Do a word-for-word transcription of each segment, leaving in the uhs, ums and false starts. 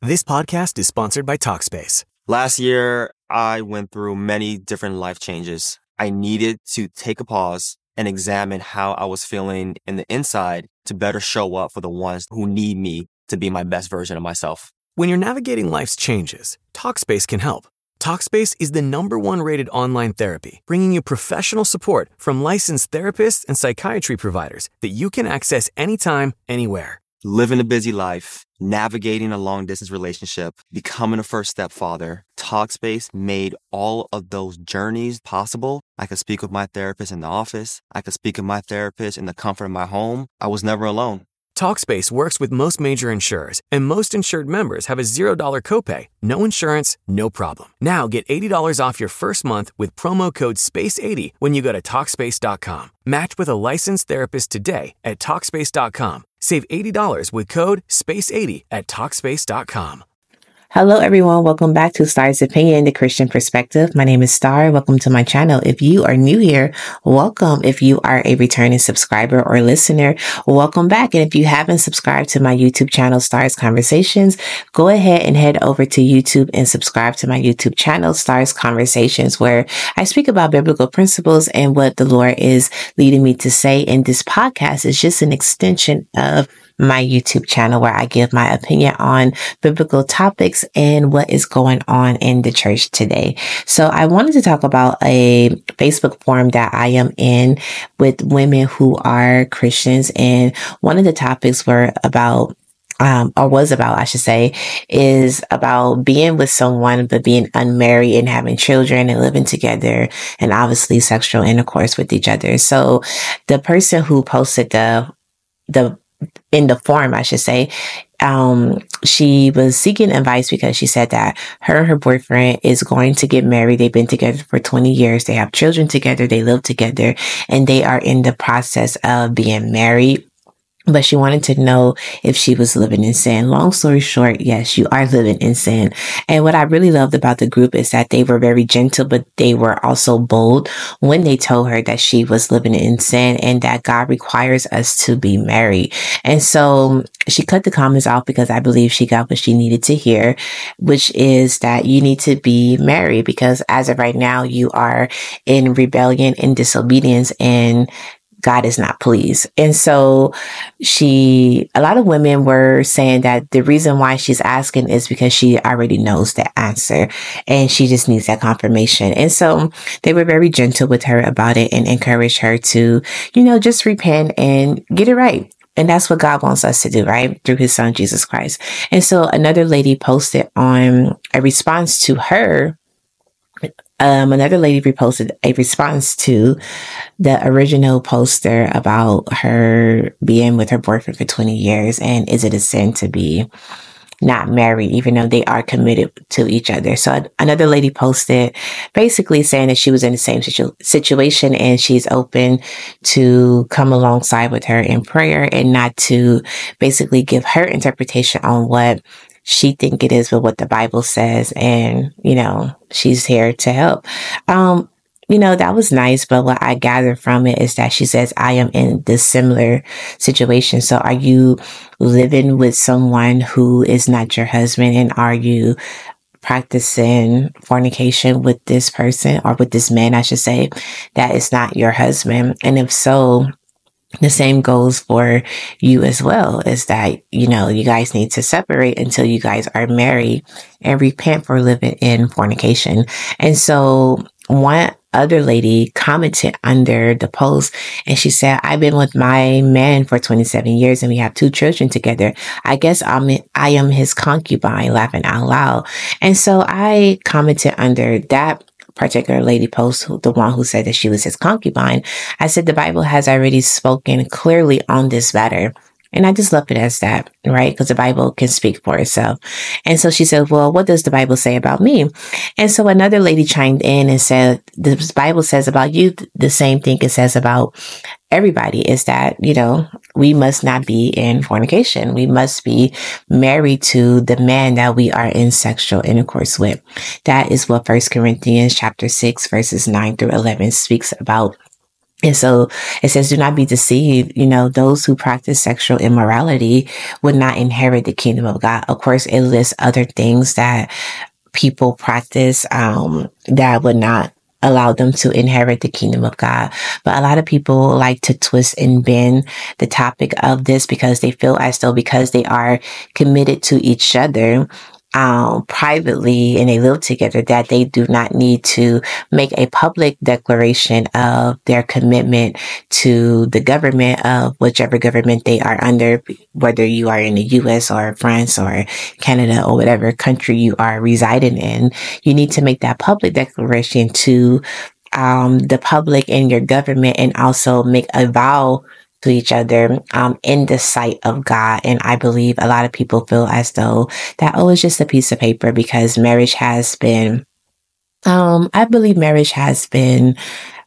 This podcast is sponsored by Talkspace. Last year, I went through many different life changes. I needed to take a pause and examine how I was feeling in the inside to better show up for the ones who need me to be my best version of myself. When you're navigating life's changes, Talkspace can help. Talkspace is the number one rated online therapy, bringing you professional support from licensed therapists and psychiatry providers that you can access anytime, anywhere. Living a busy life, navigating a long-distance relationship, becoming a first-step father, Talkspace made all of those journeys possible. I could speak with my therapist in the office. I could speak with my therapist in the comfort of my home. I was never alone. Talkspace works with most major insurers, and most insured members have a zero dollars copay. No insurance, no problem. Now get eighty dollars off your first month with promo code space eighty when you go to Talkspace dot com. Match with a licensed therapist today at Talkspace dot com. Save eighty dollars with code space eighty at Talkspace dot com. Hello, everyone. Welcome back to Star's Opinion, the Christian Perspective. My name is Star. Welcome to my channel. If you are new here, welcome. If you are a returning subscriber or listener, welcome back. And if you haven't subscribed to my YouTube channel, Star's Conversations, go ahead and head over to YouTube and subscribe to my YouTube channel, Star's Conversations, where I speak about biblical principles and what the Lord is leading me to say. And this podcast is just an extension of my YouTube channel where I give my opinion on biblical topics and what is going on in the church today. So I wanted to talk about a Facebook forum that I am in with women who are Christians. And one of the topics were about Um, or was about, I should say, is about being with someone, but being unmarried and having children and living together and obviously sexual intercourse with each other. So the person who posted the, the, in the forum, I should say, um, she was seeking advice because she said that her and her boyfriend is going to get married. They've been together for twenty years. They have children together. They live together, and they are in the process of being married. But she wanted to know if she was living in sin. Long story short, yes, you are living in sin. And what I really loved about the group is that they were very gentle, but they were also bold when they told her that she was living in sin and that God requires us to be married. And so she cut the comments off because I believe she got what she needed to hear, which is that you need to be married because as of right now, you are in rebellion and disobedience, and God is not pleased. And so she, a lot of women were saying that the reason why she's asking is because she already knows the answer and she just needs that confirmation. And so they were very gentle with her about it and encouraged her to, you know, just repent and get it right. And that's what God wants us to do, right? Through his son, Jesus Christ. And so another lady posted on a response to her. Um, another lady reposted a response to the original poster about her being with her boyfriend for twenty years. And is it a sin to be not married, even though they are committed to each other? So another lady posted basically saying that she was in the same situ- situation and she's open to come alongside with her in prayer and not to basically give her interpretation on what she think it is, but what the Bible says. And, you know, she's here to help. Um, you know, that was nice. But what I gathered from it is that she says, I am in this similar situation. So are you living with someone who is not your husband? And are you practicing fornication with this person or with this man, I should say, that is not your husband? And if so, the same goes for you as well, is that, you know, you guys need to separate until you guys are married and repent for living in fornication. And so one other lady commented under the post and she said, I've been with my man for twenty-seven years and we have two children together. I guess I'm, I am his concubine, laughing out loud. And so I commented under that particular lady post, the one who said that she was his concubine. I said, the Bible has already spoken clearly on this matter. And I just left it as that, right? Because the Bible can speak for itself. And so she said, well, what does the Bible say about me? And so another lady chimed in and said, the Bible says about you the same thing it says about everybody, is that, you know, we must not be in fornication. We must be married to the man that we are in sexual intercourse with. That is what First Corinthians chapter six, verses nine through eleven speaks about. And so it says, do not be deceived. You know, those who practice sexual immorality would not inherit the kingdom of God. Of course, it lists other things that people practice um, that would not allow them to inherit the kingdom of God. But a lot of people like to twist and bend the topic of this because they feel as though because they are committed to each other Um, privately and they live together, that they do not need to make a public declaration of their commitment to the government of whichever government they are under, whether you are in the U S or France or Canada or whatever country you are residing in. You need to make that public declaration to um, the public and your government, and also make a vow to each other um, in the sight of God. And I believe a lot of people feel as though that, oh, it's just a piece of paper, because marriage has been, um, I believe marriage has been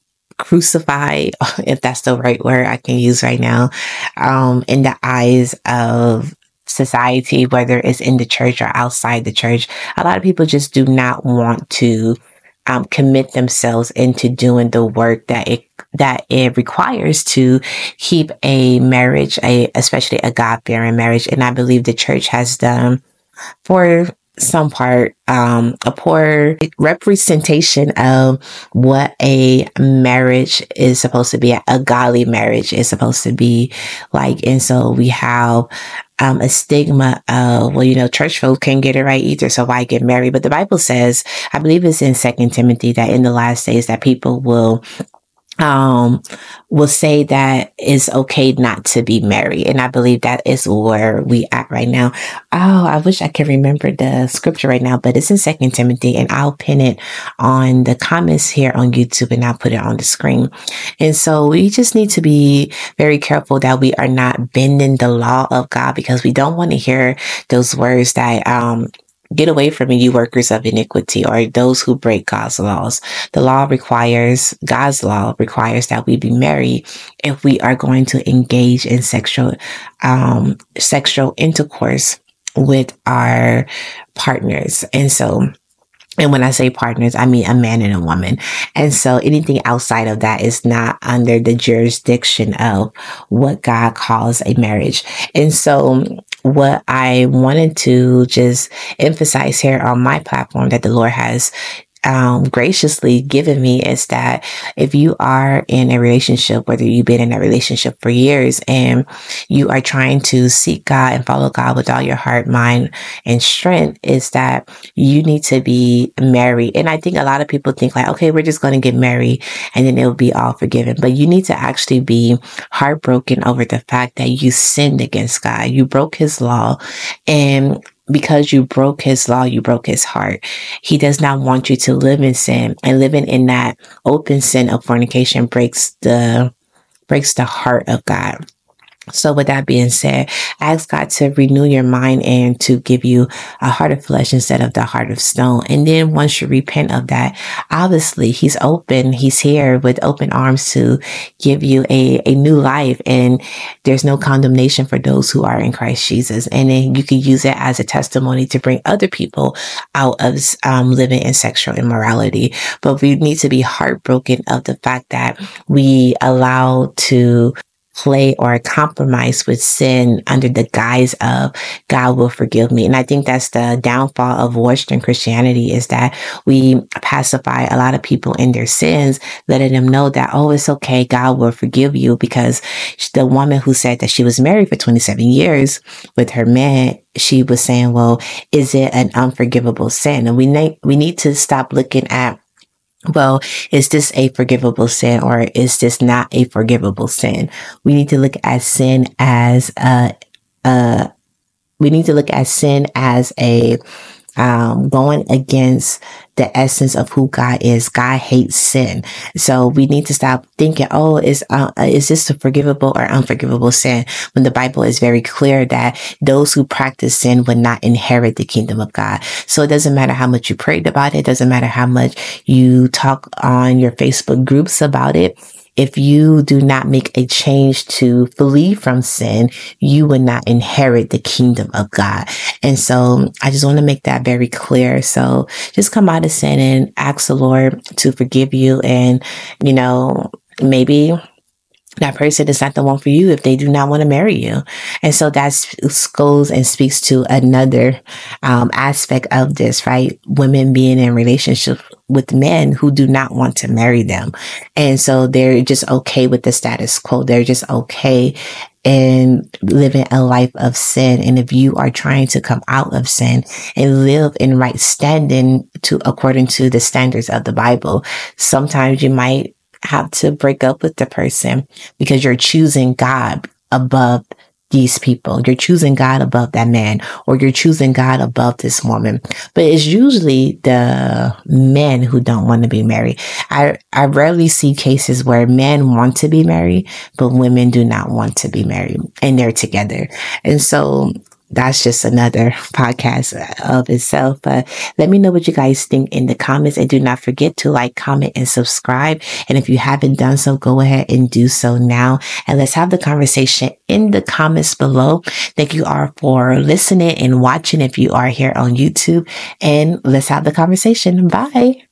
crucified, if that's the right word I can use right now, um, in the eyes of society, whether it's in the church or outside the church. A lot of people just do not want to Um, commit themselves into doing the work that it that it requires to keep a marriage, a especially a God-fearing marriage. And I believe the church has done, for some part, um, a poor representation of what a marriage is supposed to be, a godly marriage is supposed to be like. And so we have Um, a stigma of, well, you know, church folk can't get it right either, so why get married? But the Bible says, I believe it's in Second Timothy, that in the last days that people will um, will say that it's okay not to be married. And I believe that is where we at right now. Oh, I wish I could remember the scripture right now, but it's in Second Timothy, and I'll pin it on the comments here on YouTube, and I'll put it on the screen. And so we just need to be very careful that we are not bending the law of God, because we don't want to hear those words that, um, get away from me, you workers of iniquity, or those who break God's laws. The law requires, God's law requires that we be married if we are going to engage in sexual, um, sexual intercourse with our partners. And so, and when I say partners, I mean a man and a woman. And so anything outside of that is not under the jurisdiction of what God calls a marriage. And so what I wanted to just emphasize here on my platform that the Lord has Um, graciously given me is that if you are in a relationship, whether you've been in a relationship for years and you are trying to seek God and follow God with all your heart, mind, and strength, is that you need to be married. And I think a lot of people think like, okay, we're just going to get married and then it'll be all forgiven. But you need to actually be heartbroken over the fact that you sinned against God. You broke his law, and because you broke his law, you broke his heart. He does not want you to live in sin, and living in that open sin of fornication breaks the, breaks the heart of God. So with that being said, ask God to renew your mind and to give you a heart of flesh instead of the heart of stone. And then once you repent of that, obviously he's open. He's here with open arms to give you a, a new life. And there's no condemnation for those who are in Christ Jesus. And then you can use it as a testimony to bring other people out of um, living in sexual immorality. But we need to be heartbroken of the fact that we allow to play or compromise with sin under the guise of God will forgive me. And I think that's the downfall of Western Christianity, is that we pacify a lot of people in their sins, letting them know that, oh, it's okay, God will forgive you. Because the woman who said that she was married for twenty-seven years with her man, she was saying, well, is it an unforgivable sin? And we need, we need to stop looking at, well, is this a forgivable sin or is this not a forgivable sin? We need to look at sin as a, uh, we need to look at sin as a, um, going against the essence of who God is. God hates sin. So we need to stop thinking, oh, is, uh, is this a forgivable or unforgivable sin? When the Bible is very clear that those who practice sin would not inherit the kingdom of God. So it doesn't matter how much you prayed about it. It doesn't matter how much you talk on your Facebook groups about it. If you do not make a change to flee from sin, you will not inherit the kingdom of God. And so I just want to make that very clear. So just come out of sin and ask the Lord to forgive you. And, you know, maybe that person is not the one for you if they do not want to marry you. And so that goes and speaks to another um, aspect of this, right? Women being in relationships with men who do not want to marry them. And so they're just okay with the status quo. They're just okay in living a life of sin. And if you are trying to come out of sin and live in right standing to according to the standards of the Bible, sometimes you might have to break up with the person because you're choosing God above these people. You're choosing God above that man, or you're choosing God above this woman. But it's usually the men who don't want to be married. I, I rarely see cases where men want to be married, but women do not want to be married, and they're together. And so that's just another podcast of itself. But let me know what you guys think in the comments, and do not forget to like, comment, and subscribe. And if you haven't done so, go ahead and do so now. And let's have the conversation in the comments below. Thank you all for listening and watching if you are here on YouTube. And let's have the conversation. Bye.